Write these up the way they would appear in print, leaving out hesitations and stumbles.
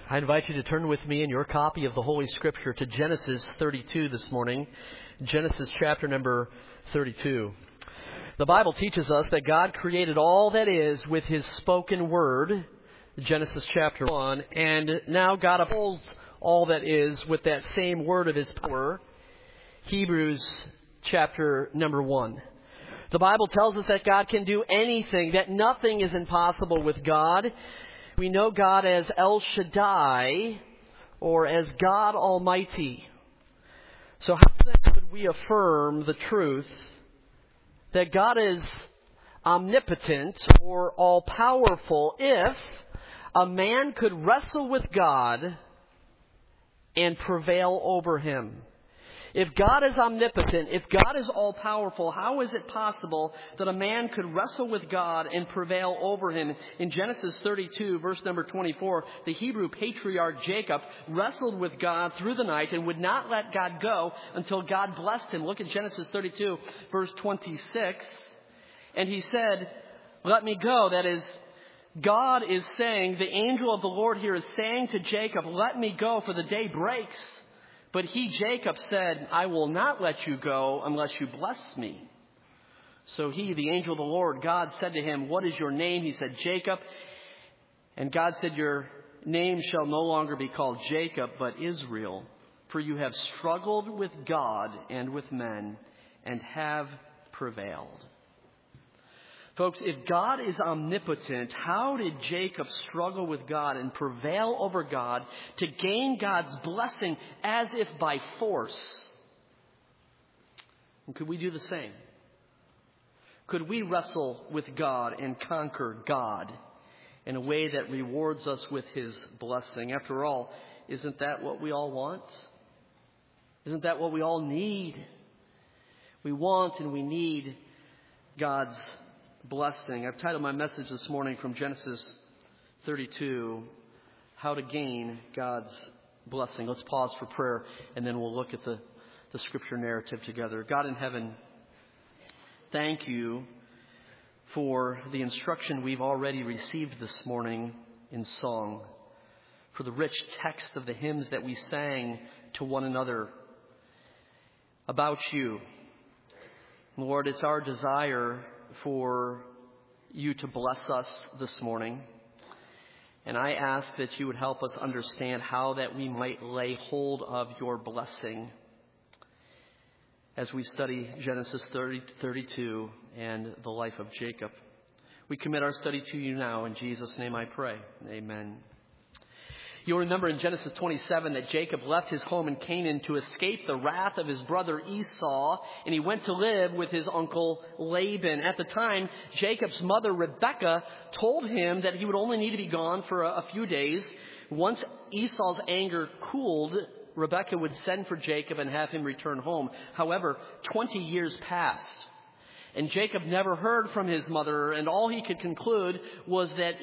I invite you to turn with me in your copy of the Holy Scripture to Genesis 32 this morning. Genesis chapter number 32. The Bible teaches us that God created all that is with His spoken word, Genesis chapter 1, and now God upholds all that is with that same word of His power, Hebrews chapter number 1. The Bible tells us that God can do anything, that nothing is impossible with God. We know God as El Shaddai, or as God Almighty. So how then could we affirm the truth that God is omnipotent or all-powerful if a man could wrestle with God and prevail over Him? If God is omnipotent, if God is all-powerful, how is it possible that a man could wrestle with God and prevail over Him? In Genesis 32, verse number 24, the Hebrew patriarch Jacob wrestled with God through the night and would not let God go until God blessed him. Look at Genesis 32, verse 26. And he said, "Let me go." That is, God is saying, the angel of the Lord here is saying to Jacob, "Let me go, for the day breaks." But he, Jacob, said, "I will not let you go unless you bless me." So he, the angel of the Lord, God said to him, "What is your name?" He said, "Jacob." And God said, "Your name shall no longer be called Jacob, but Israel. For you have struggled with God and with men and have prevailed." Folks, if God is omnipotent, how did Jacob struggle with God and prevail over God to gain God's blessing as if by force? And could we do the same? Could we wrestle with God and conquer God in a way that rewards us with His blessing? After all, isn't that what we all want? Isn't that what we all need? We want and we need God's blessing. I've titled my message this morning from Genesis 32, How to Gain God's Blessing. Let's pause for prayer and then we'll look at the scripture narrative together. God in heaven, thank you for the instruction we've already received this morning in song, for the rich text of the hymns that we sang to one another about you. Lord, it's our desire for you to bless us this morning. And I ask that you would help us understand how that we might lay hold of your blessing as we study Genesis 32 and the life of Jacob. We commit our study to you now. In Jesus' name I pray. Amen. You'll remember in Genesis 27 that Jacob left his home in Canaan to escape the wrath of his brother Esau, and he went to live with his uncle Laban. At the time, Jacob's mother Rebekah told him that he would only need to be gone for a few days. Once Esau's anger cooled, Rebekah would send for Jacob and have him return home. However, 20 years passed, and Jacob never heard from his mother, and all he could conclude was that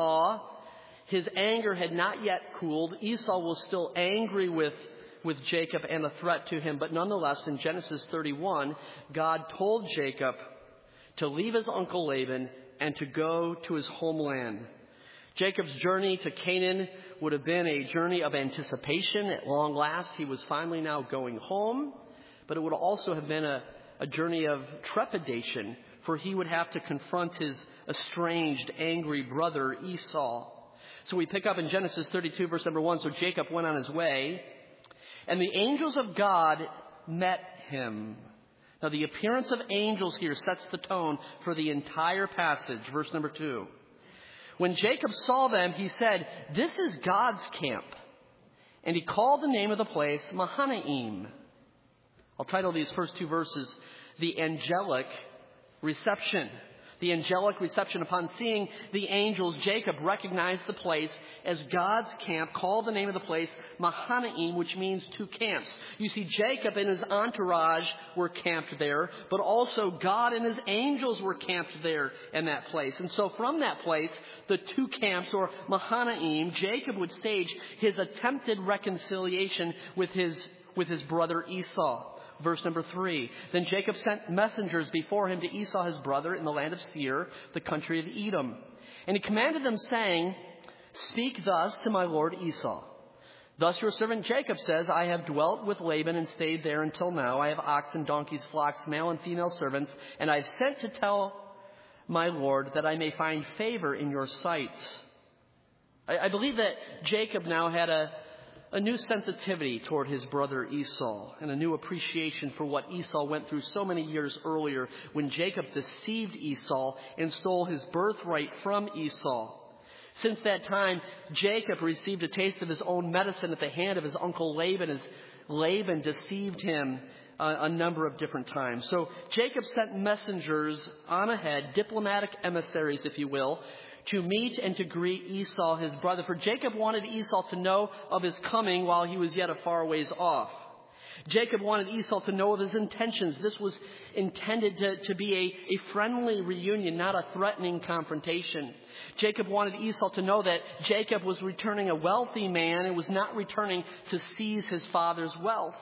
his anger had not yet cooled. Esau was still angry with Jacob and a threat to him. But nonetheless, in Genesis 31, God told Jacob to leave his uncle Laban and to go to his homeland. Jacob's journey to Canaan would have been a journey of anticipation. At long last, he was finally now going home. But it would also have been a journey of trepidation, for he would have to confront his estranged, angry brother Esau. So we pick up in Genesis 32, verse number 1. So Jacob went on his way, and the angels of God met him. Now the appearance of angels here sets the tone for the entire passage. Verse number 2. When Jacob saw them, he said, "This is God's camp." And he called the name of the place Mahanaim. I'll title these first two verses, The Angelic Reception. The angelic reception. Upon seeing the angels, Jacob recognized the place as God's camp, called the name of the place Mahanaim, which means two camps. You see, Jacob and his entourage were camped there, but also God and his angels were camped there in that place. And so from that place, the two camps, or Mahanaim, Jacob would stage his attempted reconciliation with his brother Esau. Verse number 3. Then Jacob sent messengers before him to Esau his brother in the land of Seir, the country of Edom. And he commanded them, saying, Speak thus to my lord Esau. Thus your servant Jacob says, I have dwelt with Laban and stayed there until now. I have oxen, donkeys, flocks, male and female servants, and I have sent to tell my lord that I may find favor in your sight. I believe that Jacob now had a new sensitivity toward his brother Esau and a new appreciation for what Esau went through so many years earlier when Jacob deceived Esau and stole his birthright from Esau. Since that time, Jacob received a taste of his own medicine at the hand of his uncle Laban as Laban deceived him a number of different times. So Jacob sent messengers on ahead, diplomatic emissaries, if you will, to meet and to greet Esau, his brother. For Jacob wanted Esau to know of his coming while he was yet a far ways off. Jacob wanted Esau to know of his intentions. This was intended to be a friendly reunion, not a threatening confrontation. Jacob wanted Esau to know that Jacob was returning a wealthy man and was not returning to seize his father's wealth.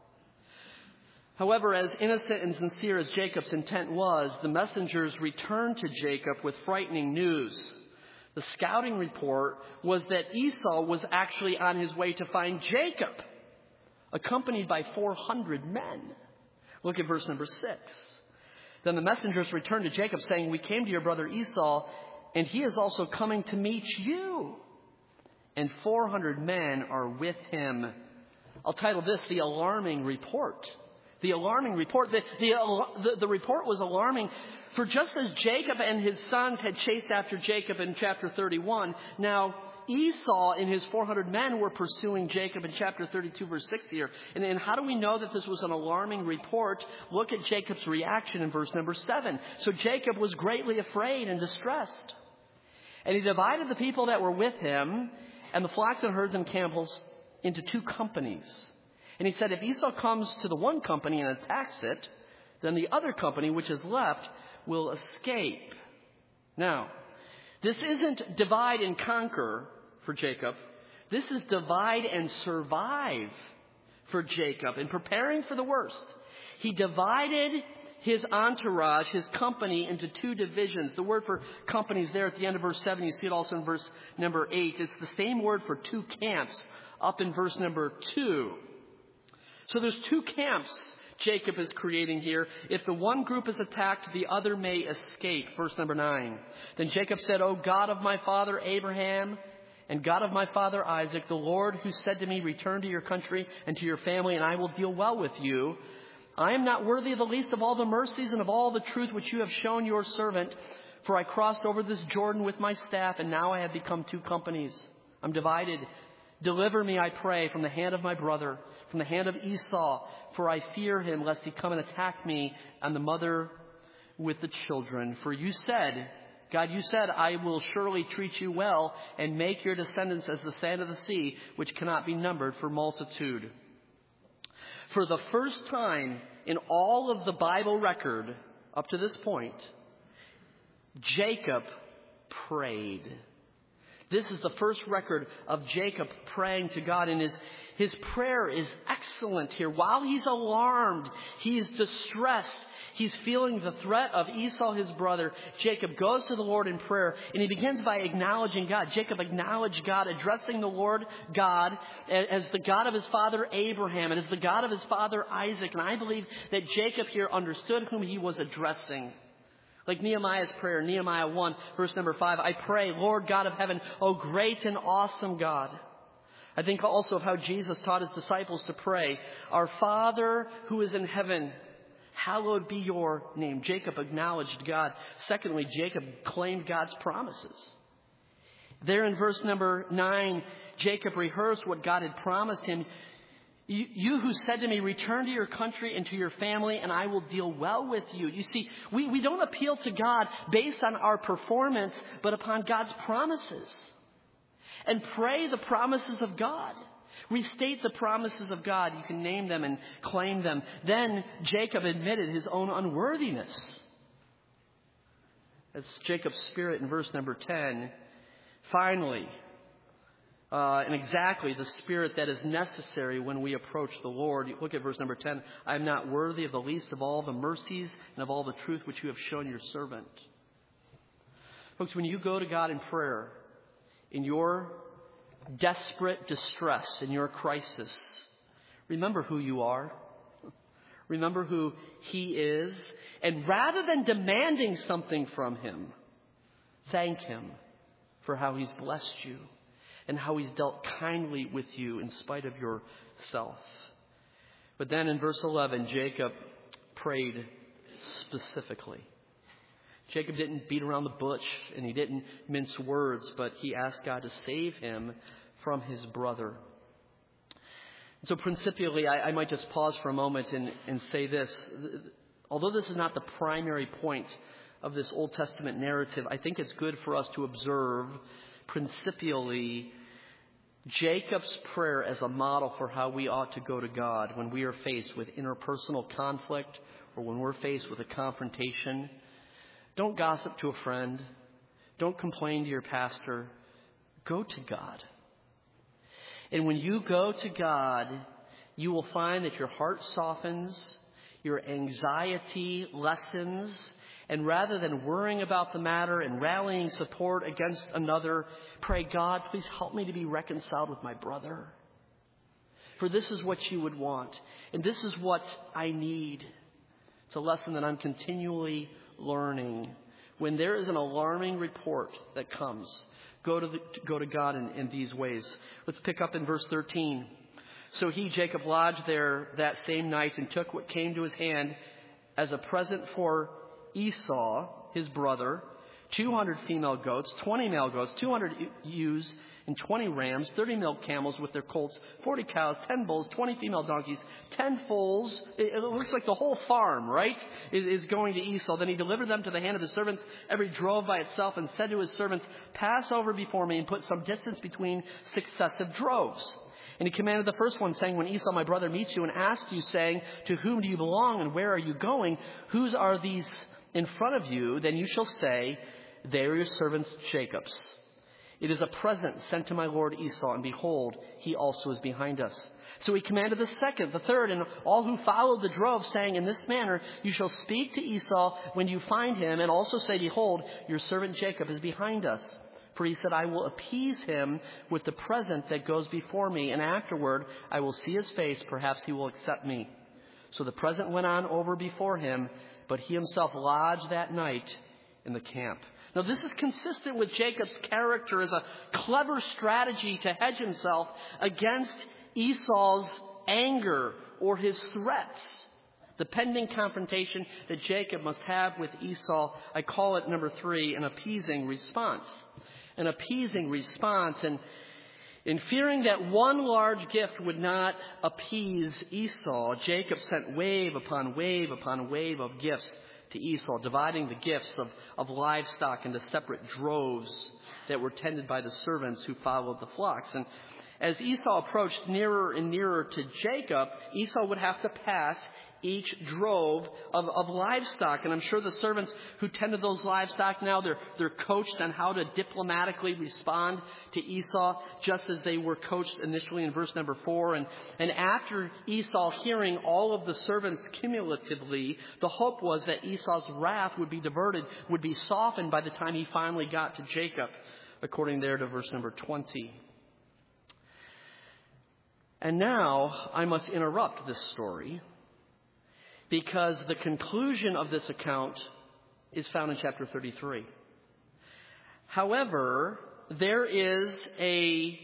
However, as innocent and sincere as Jacob's intent was, the messengers returned to Jacob with frightening news. The scouting report was that Esau was actually on his way to find Jacob, accompanied by 400 men. Look at verse number 6. Then the messengers returned to Jacob, saying, we came to your brother Esau, and he is also coming to meet you. And 400 men are with him. I'll title this, The Alarming Report. The alarming report. The report was alarming, for just as Jacob and his sons had chased after Jacob in chapter 31, now Esau and his 400 men were pursuing Jacob in chapter 32, verse 6 here. And how do we know that this was an alarming report? Look at Jacob's reaction in verse number 7. So Jacob was greatly afraid and distressed. And he divided the people that were with him and the flocks and herds and camels into 2 companies. And he said, if Esau comes to the one company and attacks it, then the other company, which is left, will escape. Now, this isn't divide and conquer for Jacob. This is divide and survive for Jacob. In preparing for the worst, he divided his entourage, his company, into 2 divisions. The word for companies there at the end of verse 7, you see it also in verse number 8. It's the same word for 2 camps up in verse number 2. So there's 2 camps Jacob is creating here. If the one group is attacked, the other may escape. Verse number 9. Then Jacob said, O God of my father Abraham and God of my father Isaac, the Lord who said to me, return to your country and to your family, and I will deal well with you. I am not worthy of the least of all the mercies and of all the truth which you have shown your servant. For I crossed over this Jordan with my staff, and now I have become 2 companies. I'm divided. Deliver me, I pray, from the hand of my brother, from the hand of Esau, for I fear him, lest he come and attack me and the mother with the children. For you said, God, you said, I will surely treat you well and make your descendants as the sand of the sea, which cannot be numbered for multitude. For the first time in all of the Bible record up to this point, Jacob prayed. This is the first record of Jacob praying to God, and his prayer is excellent here. While he's alarmed, he's distressed, he's feeling the threat of Esau, his brother, Jacob goes to the Lord in prayer, and he begins by acknowledging God. Jacob acknowledged God, addressing the Lord God as the God of his father Abraham and as the God of his father Isaac. And I believe that Jacob here understood whom he was addressing. Like Nehemiah's prayer, Nehemiah 1, verse number 5, I pray, Lord God of heaven, O great and awesome God. I think also of how Jesus taught his disciples to pray, Our Father who is in heaven, hallowed be your name. Jacob acknowledged God. Secondly, Jacob claimed God's promises. There in verse number 9, Jacob rehearsed what God had promised him. You who said to me, return to your country and to your family, and I will deal well with you. You see, we don't appeal to God based on our performance, but upon God's promises. And pray the promises of God. Restate the promises of God. You can name them and claim them. Then Jacob admitted his own unworthiness. That's Jacob's spirit in verse number 10. Finally, and exactly the spirit that is necessary when we approach the Lord. Look at verse number 10. I am not worthy of the least of all the mercies and of all the truth which you have shown your servant. Folks, when you go to God in prayer, in your desperate distress, in your crisis, remember who you are. Remember who He is. And rather than demanding something from Him, thank Him for how He's blessed you and how He's dealt kindly with you in spite of yourself. But then in verse 11, Jacob prayed specifically. Jacob didn't beat around the bush and he didn't mince words, but he asked God to save him from his brother. So principially, I might just pause for a moment and say this. Although this is not the primary point of this Old Testament narrative, I think it's good for us to observe principially Jacob's prayer as a model for how we ought to go to God when we are faced with interpersonal conflict or when we're faced with a confrontation. Don't gossip to a friend. Don't complain to your pastor. Go to God. And when you go to God, you will find that your heart softens, your anxiety lessens, and rather than worrying about the matter and rallying support against another, pray, God, please help me to be reconciled with my brother. For this is what you would want, and this is what I need. It's a lesson that I'm continually learning. When there is an alarming report that comes, go to God in these ways. Let's pick up in verse 13. So he, Jacob, lodged there that same night and took what came to his hand as a present for Esau, his brother, 200 female goats, 20 male goats, 200 ewes, and 20 rams, 30 male camels with their colts, 40 cows, 10 bulls, 20 female donkeys, 10 foals. It looks like the whole farm, right, is going to Esau. Then he delivered them to the hand of his servants, every drove by itself, and said to his servants, pass over before me and put some distance between successive droves. And he commanded the first one, saying, when Esau, my brother, meets you and asks you, saying, to whom do you belong and where are you going? Whose are these in front of you? Then you shall say, they are your servants Jacob's. It is a present sent to my lord Esau, and behold, he also is behind us. So he commanded the second, the third, and all who followed the drove, saying, in this manner you shall speak to Esau when you find him, and also say, behold, your servant Jacob is behind us. For he said, I will appease him with the present that goes before me, and afterward I will see his face, perhaps he will accept me. So the present went on over before him, but he himself lodged that night in the camp. Now, this is consistent with Jacob's character as a clever strategy to hedge himself against Esau's anger or his threats. The pending confrontation that Jacob must have with Esau, I call it, number 3, an appeasing response. An appeasing response. And in fearing that one large gift would not appease Esau, Jacob sent wave upon wave upon wave of gifts to Esau, dividing the gifts of livestock into separate droves that were tended by the servants who followed the flocks. And as Esau approached nearer and nearer to Jacob, Esau would have to pass each drove of livestock. And I'm sure the servants who tended those livestock now, they're coached on how to diplomatically respond to Esau, just as they were coached initially in verse number 4. And after Esau hearing all of the servants cumulatively, the hope was that Esau's wrath would be diverted, would be softened by the time he finally got to Jacob, according there to verse number 20. And now I must interrupt this story, because the conclusion of this account is found in chapter 33. However, there is a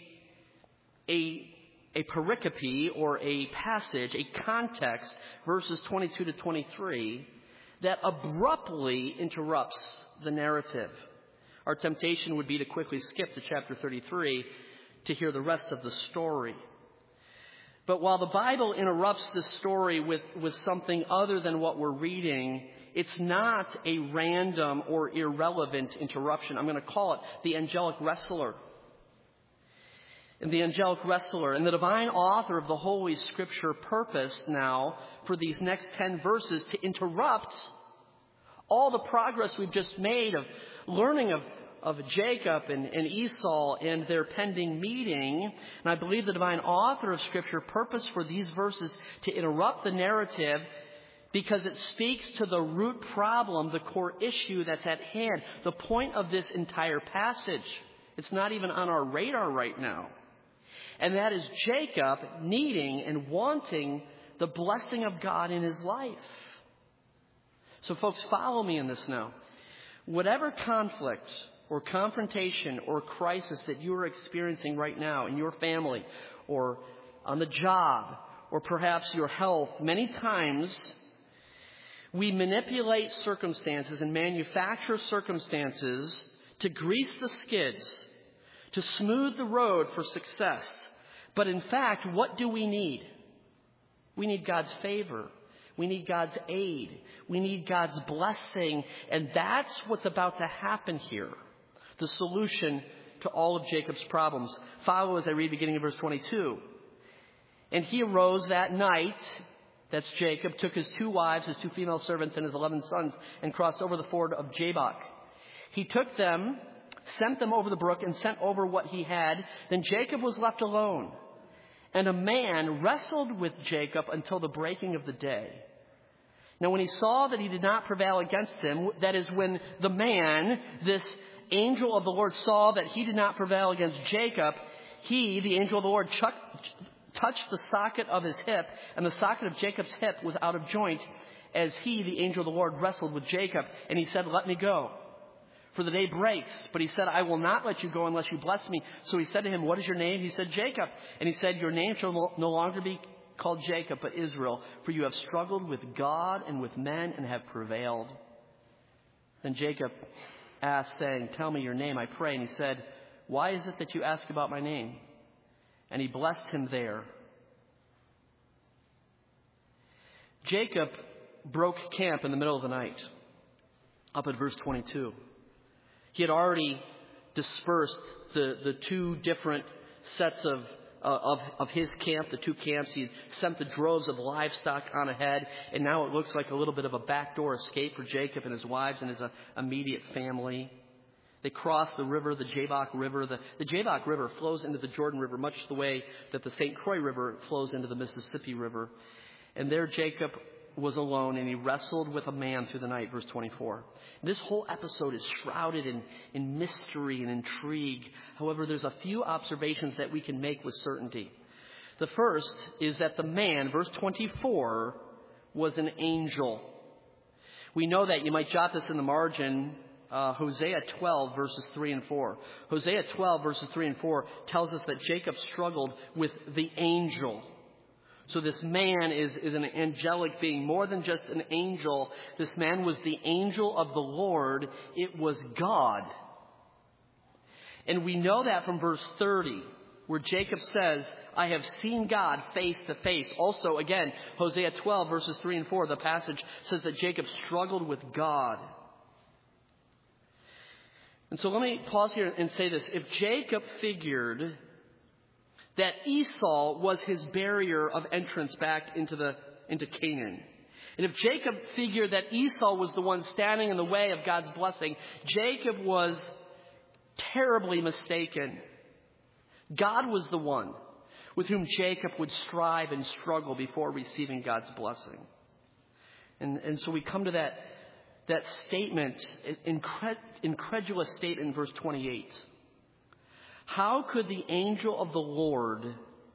pericope or a passage, a context, verses 22 to 23, that abruptly interrupts the narrative. Our temptation would be to quickly skip to chapter 33 to hear the rest of the story. But while the Bible interrupts this story with something other than what we're reading, it's not a random or irrelevant interruption. I'm going to call it the angelic wrestler. And the angelic wrestler and the divine author of the Holy Scripture purposed now for these next 10 verses to interrupt all the progress we've just made of learning of Jacob and Esau and their pending meeting. And I believe the divine author of Scripture purposed for these verses to interrupt the narrative because it speaks to the root problem, the core issue that's at hand, the point of this entire passage. It's not even on our radar right now. And that is Jacob needing and wanting the blessing of God in his life. So folks, follow me in this now. Whatever conflict or confrontation or crisis that you are experiencing right now in your family or on the job or perhaps your health, many times we manipulate circumstances and manufacture circumstances to grease the skids, to smooth the road for success. But in fact, what do we need? We need God's favor. We need God's aid. We need God's blessing. And that's what's about to happen here. The solution to all of Jacob's problems. Follow as I read beginning of verse 22. And he arose that night, that's Jacob, took his 2 wives, his 2 female servants, and his 11 sons, and crossed over the ford of Jabbok. He took them, sent them over the brook, and sent over what he had. Then Jacob was left alone. And a man wrestled with Jacob until the breaking of the day. Now when he saw that he did not prevail against him, that is when the man, this angel of the Lord, saw that he did not prevail against Jacob, he, the angel of the Lord, touched the socket of his hip, and the socket of Jacob's hip was out of joint as he, the angel of the Lord, wrestled with Jacob. And he said, "Let me go, for the day breaks." But he said, "I will not let you go unless you bless me." So he said to him, "What is your name?" He said, "Jacob." And he said, "Your name shall no longer be called Jacob, but Israel, for you have struggled with God and with men and have prevailed." Then Jacob asked, saying, "Tell me your name, I pray." And he said, "Why is it that you ask about my name?" And he blessed him there. Jacob broke camp in the middle of the night, up at verse 22. He had already dispersed the 2 different sets of his camp, the 2 camps. He sent the droves of livestock on ahead, and now it looks like a little bit of a backdoor escape for Jacob and his wives and his immediate family. They crossed the river, the Jabbok River. The Jabbok River flows into the Jordan River much the way that the St. Croix River flows into the Mississippi River. And there Jacob was alone, and he wrestled with a man through the night, verse 24. This whole episode is shrouded in mystery and intrigue. However, there's a few observations that we can make with certainty. The first is that the man, verse 24, was an angel. We know that. You might jot this in the margin. Hosea 12, verses 3 and 4. Hosea 12, verses 3 and 4 tells us that Jacob struggled with the angel. So this man is an angelic being, more than just an angel. This man was the angel of the Lord. It was God. And we know that from verse 30, where Jacob says, "I have seen God face to face." Also, again, Hosea 12, verses 3 and 4, the passage says that Jacob struggled with God. And so let me pause here and say this. If Jacob figured that Esau was his barrier of entrance back into Canaan, and if Jacob figured that Esau was the one standing in the way of God's blessing, Jacob was terribly mistaken. God was the one with whom Jacob would strive and struggle before receiving God's blessing. And so we come to that statement, incredulous statement in verse 28. How could the angel of the Lord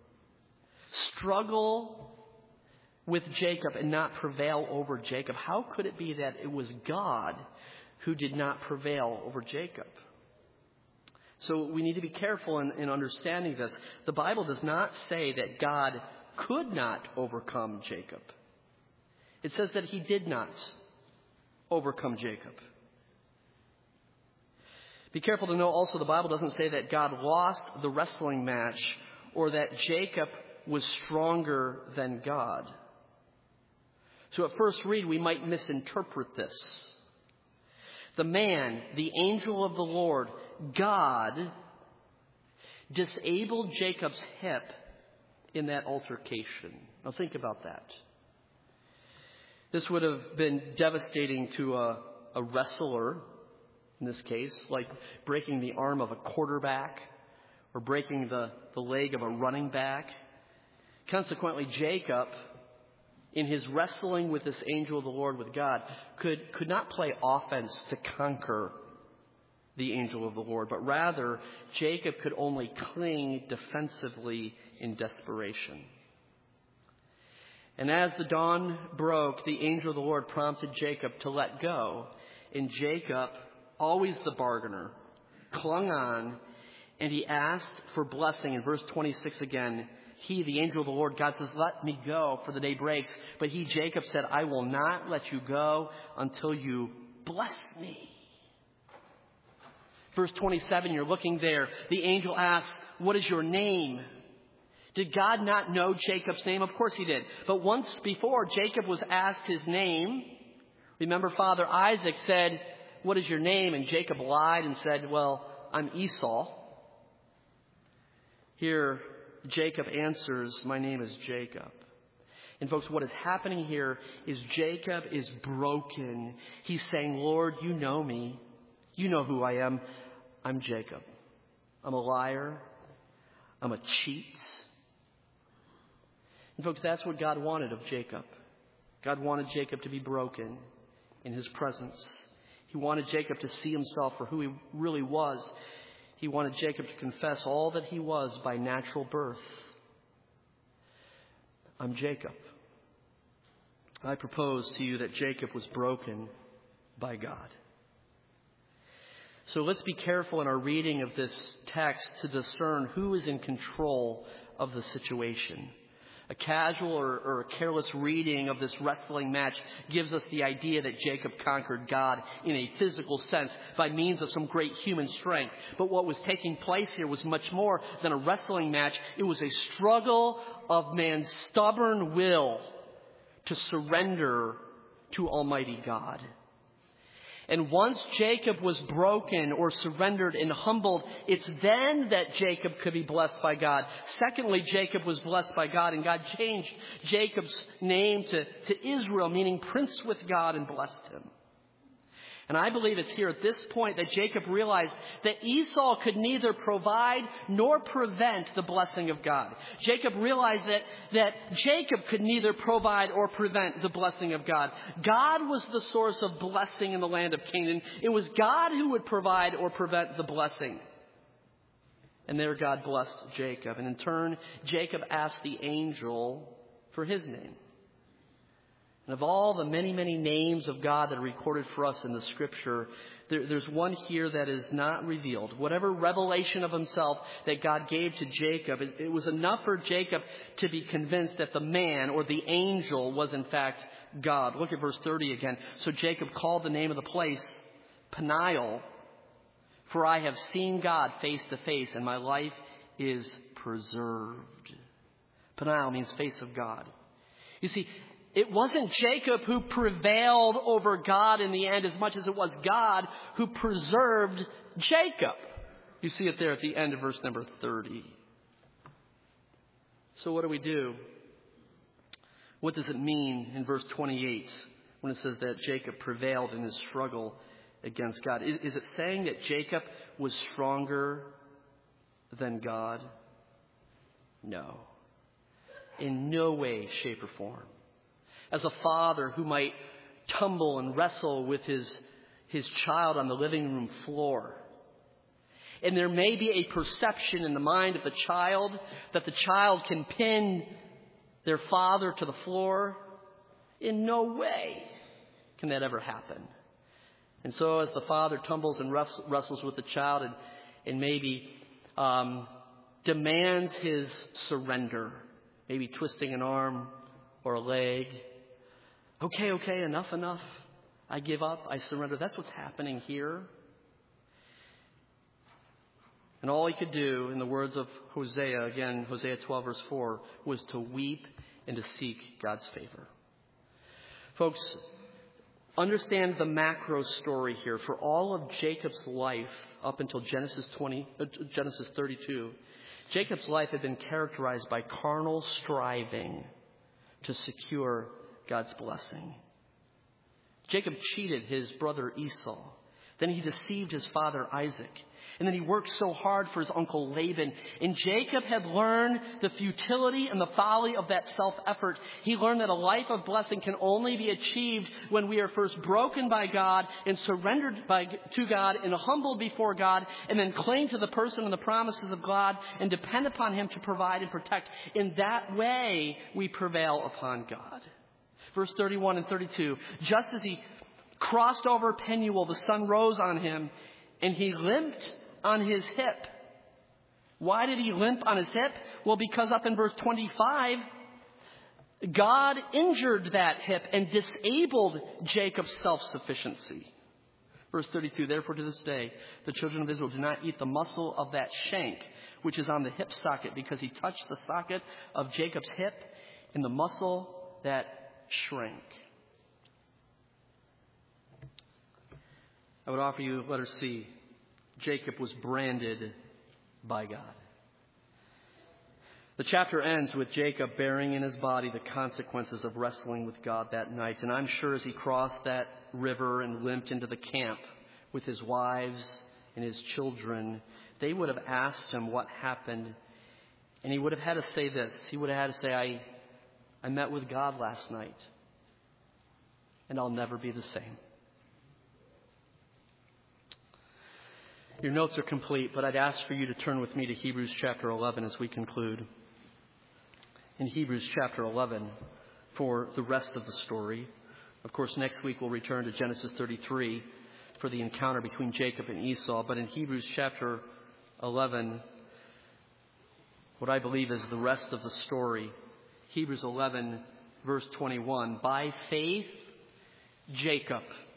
struggle with Jacob and not prevail over Jacob? How could it be that it was God who did not prevail over Jacob? So we need to be careful in understanding this. The Bible does not say that God could not overcome Jacob. It says that he did not overcome Jacob. Be careful to know also the Bible doesn't say that God lost the wrestling match or that Jacob was stronger than God. So at first read, we might misinterpret this. The man, the angel of the Lord, God, disabled Jacob's hip in that altercation. Now think about that. This would have been devastating to a wrestler, in this case, like breaking the arm of a quarterback or breaking the leg of a running back. Consequently, Jacob, in his wrestling with this angel of the Lord, with God, could not play offense to conquer the angel of the Lord, but rather Jacob could only cling defensively in desperation. And as the dawn broke, the angel of the Lord prompted Jacob to let go. And Jacob, always the bargainer, clung on, and he asked for blessing. In verse 26 again, he, the angel of the Lord, God says, let me go, for the day breaks. But he, Jacob, said, I will not let you go until you bless me. Verse 27, you're looking there. The angel asks, what is your name? Did God not know Jacob's name? Of course he did. But once before, Jacob was asked his name. Remember, Father Isaac said, what is your name? And Jacob lied and said, well, I'm Esau. Here, Jacob answers, my name is Jacob. And folks, what is happening here is Jacob is broken. He's saying, Lord, you know me. You know who I am. I'm Jacob. I'm a liar. I'm a cheat. And folks, that's what God wanted of Jacob. God wanted Jacob to be broken in his presence. He wanted Jacob to see himself for who he really was. He wanted Jacob to confess all that he was by natural birth. I'm Jacob. I propose to you that Jacob was broken by God. So let's be careful in our reading of this text to discern who is in control of the situation. A casual or a careless reading of this wrestling match gives us the idea that Jacob conquered God in a physical sense by means of some great human strength. But what was taking place here was much more than a wrestling match. It was a struggle of man's stubborn will to surrender to Almighty God. And once Jacob was broken or surrendered and humbled, it's then that Jacob could be blessed by God. Secondly, Jacob was blessed by God, and God changed Jacob's name to Israel, meaning prince with God, and blessed him. And I believe it's here at this point that Jacob realized that Esau could neither provide nor prevent the blessing of God. Jacob realized that Jacob could neither provide or prevent the blessing of God. God was the source of blessing in the land of Canaan. It was God who would provide or prevent the blessing. And there God blessed Jacob. And in turn, Jacob asked the angel for his name. And of all the many, many names of God that are recorded for us in the Scripture, there's one here that is not revealed. Whatever revelation of himself that God gave to Jacob, it was enough for Jacob to be convinced that the man or the angel was in fact God. Look at verse 30 again. So Jacob called the name of the place Peniel, for I have seen God face to face, and my life is preserved. Peniel means face of God. You see, it wasn't Jacob who prevailed over God in the end as much as it was God who preserved Jacob. You see it there at the end of verse number 30. So what do we do? What does it mean in verse 28 when it says that Jacob prevailed in his struggle against God? Is it saying that Jacob was stronger than God? No. In no way, shape, or form. As a father who might tumble and wrestle with his child on the living room floor. And there may be a perception in the mind of the child that the child can pin their father to the floor. In no way can that ever happen. And so as the father tumbles and wrestles with the child and maybe demands his surrender, maybe twisting an arm or a leg, Okay, enough. I give up. I surrender. That's what's happening here. And all he could do, in the words of Hosea, again, Hosea 12, verse 4, was to weep and to seek God's favor. Folks, understand the macro story here. For all of Jacob's life up until Genesis 32, Jacob's life had been characterized by carnal striving to secure God's blessing. Jacob cheated his brother Esau Then he deceived his father Isaac. And then he worked so hard for his uncle Laban. And Jacob had learned the futility and the folly of that self-effort. He learned that a life of blessing can only be achieved when we are first broken by God and surrendered to God and humbled before God, and then cling to the person and the promises of God and depend upon Him to provide and protect. In that way, we prevail upon God. Verse 31 and 32, just as he crossed over Penuel, the sun rose on him, and he limped on his hip. Why did he limp on his hip? Well, because up in verse 25, God injured that hip and disabled Jacob's self-sufficiency. Verse 32, therefore to this day, the children of Israel do not eat the muscle of that shank, which is on the hip socket, because he touched the socket of Jacob's hip, and the muscle that shrank. I would offer you letter C. Jacob was branded by God. The chapter ends with Jacob bearing in his body the consequences of wrestling with God that night. And I'm sure as he crossed that river and limped into the camp with his wives and his children, they would have asked him what happened. And he would have had to say this. He would have had to say, I met with God last night, and I'll never be the same. Your notes are complete, but I'd ask for you to turn with me to Hebrews chapter 11 as we conclude. In Hebrews chapter 11 for the rest of the story. Of course, next week we'll return to Genesis 33 for the encounter between Jacob and Esau. But in Hebrews chapter 11, what I believe is the rest of the story. Hebrews 11, verse 21. By faith, Jacob.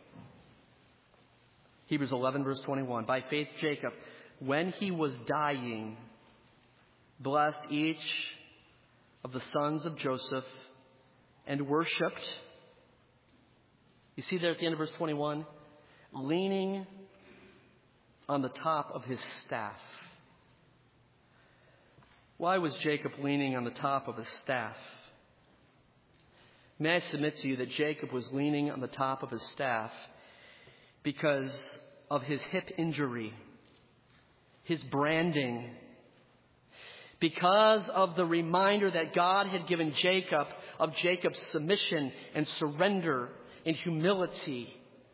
Hebrews 11, verse 21. By faith, Jacob, when he was dying, blessed each of the sons of Joseph and worshipped. You see there at the end of verse 21, leaning on the top of his staff. Why was Jacob leaning on the top of his staff? May I submit to you that Jacob was leaning on the top of his staff because of his hip injury, his branding, because of the reminder that God had given Jacob of Jacob's submission and surrender and humility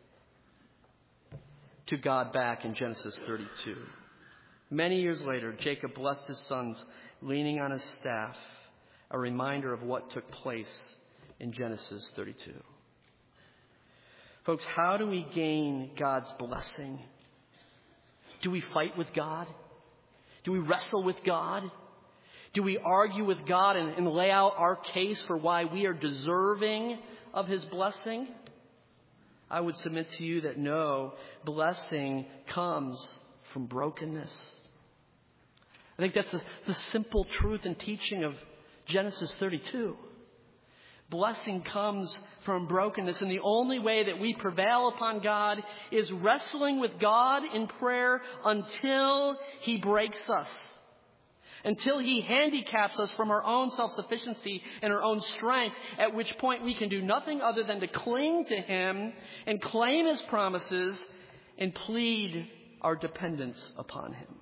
to God back in Genesis 32. Many years later, Jacob blessed his sons leaning on his staff, a reminder of what took place in Genesis 32. Folks, how do we gain God's blessing? Do we fight with God? Do we wrestle with God? Do we argue with God and lay out our case for why we are deserving of His blessing? I would submit to you that no, blessing comes from brokenness. I think that's the simple truth and teaching of Genesis 32. Blessing comes from brokenness, and the only way that we prevail upon God is wrestling with God in prayer until He breaks us, until He handicaps us from our own self-sufficiency and our own strength, at which point we can do nothing other than to cling to Him and claim His promises and plead our dependence upon Him.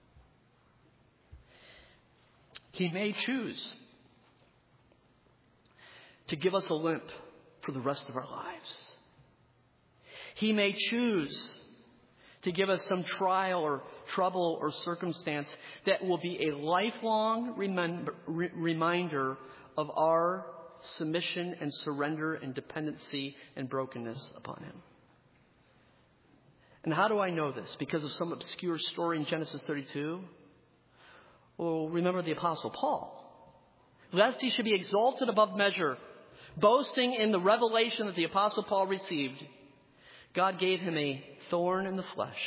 He may choose to give us a limp for the rest of our lives. He may choose to give us some trial or trouble or circumstance that will be a lifelong reminder of our submission and surrender and dependency and brokenness upon Him. And how do I know this? Because of some obscure story in Genesis 32? Well, remember the Apostle Paul. Lest he should be exalted above measure, boasting in the revelation that the Apostle Paul received, God gave him a thorn in the flesh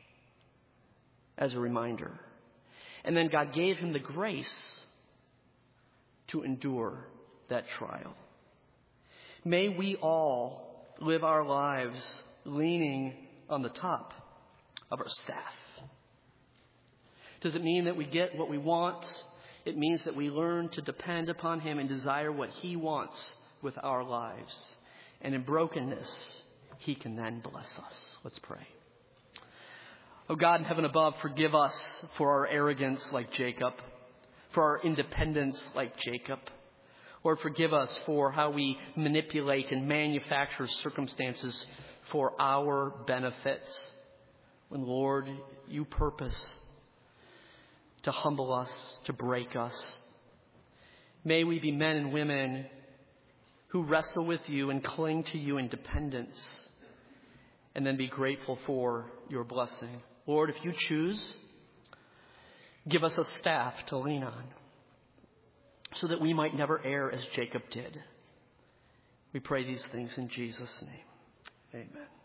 as a reminder. And then God gave him the grace to endure that trial. May we all live our lives leaning on the top of our staff. Does it mean that we get what we want? It means that we learn to depend upon Him and desire what He wants with our lives. And in brokenness, He can then bless us. Let's pray. Oh God in heaven above, forgive us for our arrogance like Jacob, for our independence like Jacob. Lord, forgive us for how we manipulate and manufacture circumstances for our benefits, when, Lord, you purpose to humble us, to break us. May we be men and women who wrestle with you and cling to you in dependence, and then be grateful for your blessing. Lord, if you choose, give us a staff to lean on, so that we might never err as Jacob did. We pray these things in Jesus' name. Amen.